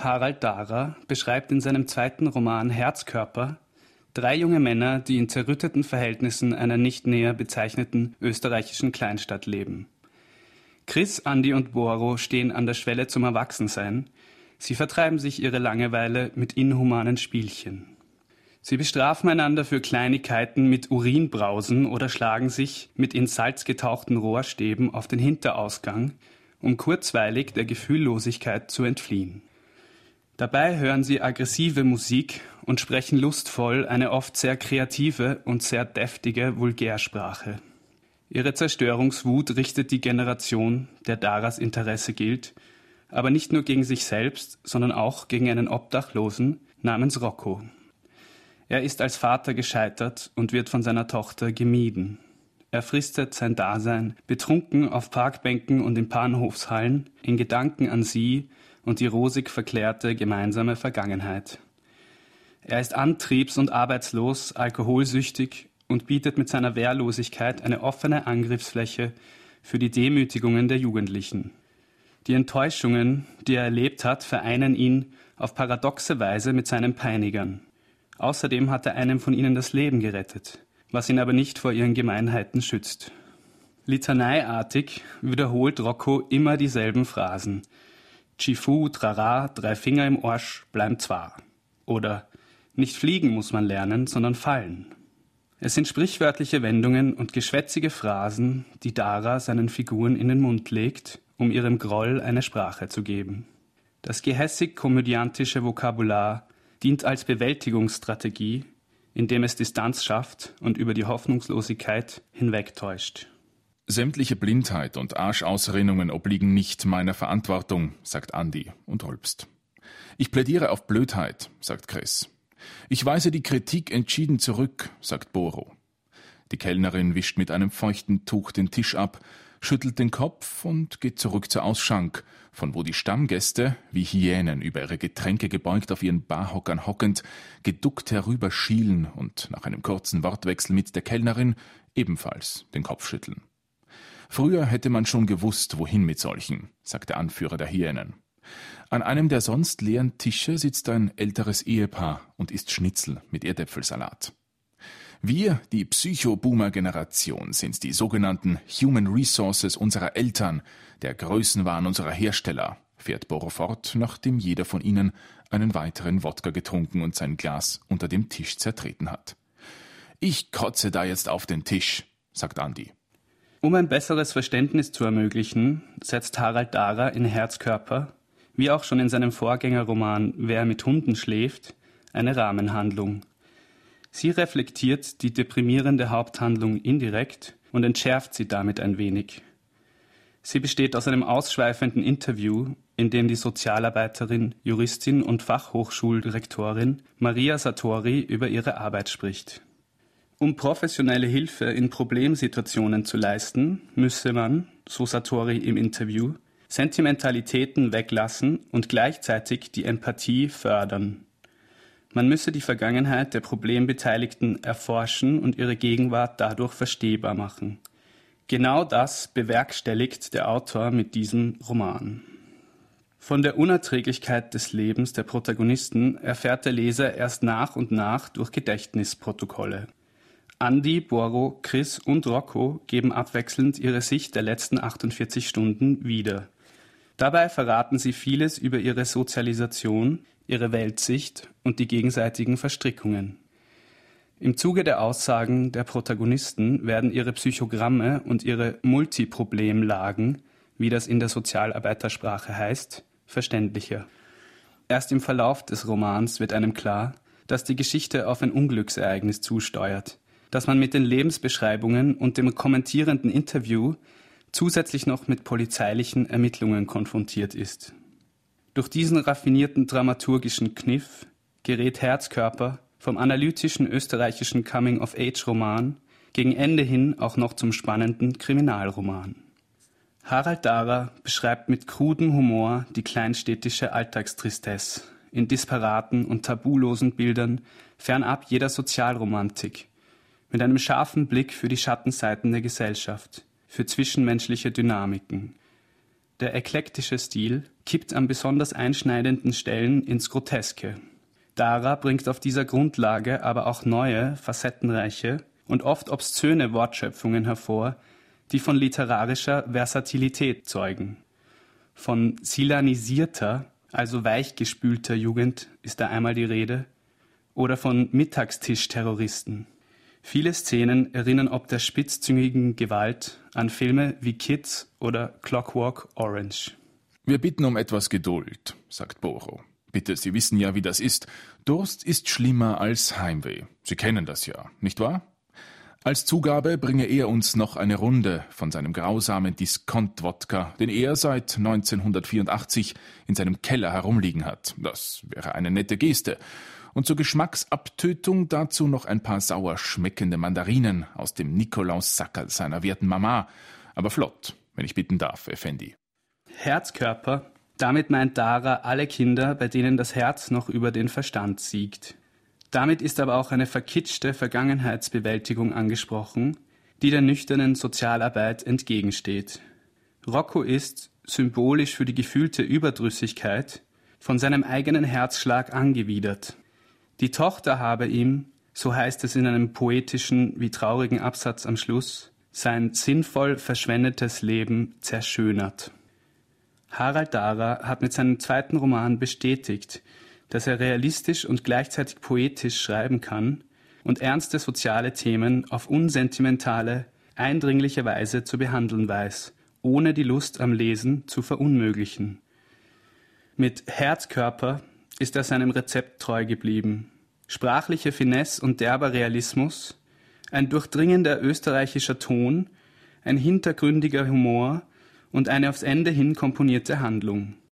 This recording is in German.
Harald Dahrer beschreibt in seinem zweiten Roman Herzkörper 3 junge Männer, die in zerrütteten Verhältnissen einer nicht näher bezeichneten österreichischen Kleinstadt leben. Chris, Andi und Boro stehen an der Schwelle zum Erwachsensein. Sie vertreiben sich ihre Langeweile mit inhumanen Spielchen. Sie bestrafen einander für Kleinigkeiten mit Urinbrausen oder schlagen sich mit in Salz getauchten Rohrstäben auf den Hinterausgang, um kurzweilig der Gefühllosigkeit zu entfliehen. Dabei hören sie aggressive Musik und sprechen lustvoll eine oft sehr kreative und sehr deftige Vulgärsprache. Ihre Zerstörungswut richtet die Generation, der Daras Interesse gilt, aber nicht nur gegen sich selbst, sondern auch gegen einen Obdachlosen namens Rocco. Er ist als Vater gescheitert und wird von seiner Tochter gemieden. Er fristet sein Dasein, betrunken auf Parkbänken und in Bahnhofshallen, in Gedanken an sie und die rosig verklärte gemeinsame Vergangenheit. Er ist antriebs- und arbeitslos, alkoholsüchtig und bietet mit seiner Wehrlosigkeit eine offene Angriffsfläche für die Demütigungen der Jugendlichen. Die Enttäuschungen, die er erlebt hat, vereinen ihn auf paradoxe Weise mit seinen Peinigern. Außerdem hat er einem von ihnen das Leben gerettet, was ihn aber nicht vor ihren Gemeinheiten schützt. Litaneiartig wiederholt Rocco immer dieselben Phrasen. Tschifu, Trara, 3 Finger im Arsch, bleiben zwar. Oder nicht fliegen muss man lernen, sondern fallen. Es sind sprichwörtliche Wendungen und geschwätzige Phrasen, die Dahrer seinen Figuren in den Mund legt, um ihrem Groll eine Sprache zu geben. Das gehässig-komödiantische Vokabular dient als Bewältigungsstrategie, indem es Distanz schafft und über die Hoffnungslosigkeit hinwegtäuscht. Sämtliche Blindheit und Arschausrinnungen obliegen nicht meiner Verantwortung, sagt Andi und rülpst. Ich plädiere auf Blödheit, sagt Chris. Ich weise die Kritik entschieden zurück, sagt Boro. Die Kellnerin wischt mit einem feuchten Tuch den Tisch ab, schüttelt den Kopf und geht zurück zur Ausschank, von wo die Stammgäste, wie Hyänen über ihre Getränke gebeugt auf ihren Barhockern hockend, geduckt herüberschielen und nach einem kurzen Wortwechsel mit der Kellnerin ebenfalls den Kopf schütteln. Früher hätte man schon gewusst, wohin mit solchen, sagt der Anführer der Hyänen. An einem der sonst leeren Tische sitzt ein älteres Ehepaar und isst Schnitzel mit Erdäpfelsalat. Wir, die Psycho-Boomer-Generation, sind die sogenannten Human Resources unserer Eltern, der Größenwahn unserer Hersteller, fährt Boro fort, nachdem jeder von ihnen einen weiteren Wodka getrunken und sein Glas unter dem Tisch zertreten hat. Ich kotze da jetzt auf den Tisch, sagt Andi. Um ein besseres Verständnis zu ermöglichen, setzt Harald Dahrer in Herzkörper, wie auch schon in seinem Vorgängerroman Wer mit Hunden schläft, eine Rahmenhandlung. Sie reflektiert die deprimierende Haupthandlung indirekt und entschärft sie damit ein wenig. Sie besteht aus einem ausschweifenden Interview, in dem die Sozialarbeiterin, Juristin und Fachhochschuldirektorin Maria Satori über ihre Arbeit spricht. Um professionelle Hilfe in Problemsituationen zu leisten, müsse man, so Satori im Interview, Sentimentalitäten weglassen und gleichzeitig die Empathie fördern. Man müsse die Vergangenheit der Problembeteiligten erforschen und ihre Gegenwart dadurch verstehbar machen. Genau das bewerkstelligt der Autor mit diesem Roman. Von der Unerträglichkeit des Lebens der Protagonisten erfährt der Leser erst nach und nach durch Gedächtnisprotokolle. Andi, Boro, Chris und Rocco geben abwechselnd ihre Sicht der letzten 48 Stunden wieder. Dabei verraten sie vieles über ihre Sozialisation, ihre Weltsicht und die gegenseitigen Verstrickungen. Im Zuge der Aussagen der Protagonisten werden ihre Psychogramme und ihre Multiproblemlagen, wie das in der Sozialarbeitersprache heißt, verständlicher. Erst im Verlauf des Romans wird einem klar, dass die Geschichte auf ein Unglücksereignis zusteuert, dass man mit den Lebensbeschreibungen und dem kommentierenden Interview zusätzlich noch mit polizeilichen Ermittlungen konfrontiert ist. Durch diesen raffinierten dramaturgischen Kniff gerät Herzkörper vom analytischen österreichischen Coming-of-Age-Roman gegen Ende hin auch noch zum spannenden Kriminalroman. Harald Dahrer beschreibt mit krudem Humor die kleinstädtische Alltagstristesse in disparaten und tabulosen Bildern fernab jeder Sozialromantik, mit einem scharfen Blick für die Schattenseiten der Gesellschaft, für zwischenmenschliche Dynamiken. der eklektische Stil, kippt an besonders einschneidenden Stellen ins Groteske. Dara bringt auf dieser Grundlage aber auch neue, facettenreiche und oft obszöne Wortschöpfungen hervor, die von literarischer Versatilität zeugen. Von silanisierter, also weichgespülter Jugend ist da einmal die Rede, oder von Mittagstischterroristen. Viele Szenen erinnern ob der spitzzüngigen Gewalt an Filme wie Kids oder Clockwork Orange. Wir bitten um etwas Geduld, sagt Boro. Bitte, Sie wissen ja, wie das ist. Durst ist schlimmer als Heimweh. Sie kennen das ja, nicht wahr? Als Zugabe bringe er uns noch eine Runde von seinem grausamen Diskont-Wodka, den er seit 1984 in seinem Keller herumliegen hat. Das wäre eine nette Geste. Und zur Geschmacksabtötung dazu noch ein paar sauer schmeckende Mandarinen aus dem Nikolaussackerl seiner werten Mama. Aber flott, wenn ich bitten darf, Effendi. Herzkörper, damit meint Dara alle Kinder, bei denen das Herz noch über den Verstand siegt. Damit ist aber auch eine verkitschte Vergangenheitsbewältigung angesprochen, die der nüchternen Sozialarbeit entgegensteht. Rocco ist, symbolisch für die gefühlte Überdrüssigkeit, von seinem eigenen Herzschlag angewidert. Die Tochter habe ihm, so heißt es in einem poetischen wie traurigen Absatz am Schluss, sein sinnvoll verschwendetes Leben zerschönert. Harald Dara hat mit seinem zweiten Roman bestätigt, dass er realistisch und gleichzeitig poetisch schreiben kann und ernste soziale Themen auf unsentimentale, eindringliche Weise zu behandeln weiß, ohne die Lust am Lesen zu verunmöglichen. Mit Herzkörper ist er seinem Rezept treu geblieben. Sprachliche Finesse und derber Realismus, ein durchdringender österreichischer Ton, ein hintergründiger Humor und eine aufs Ende hin komponierte Handlung.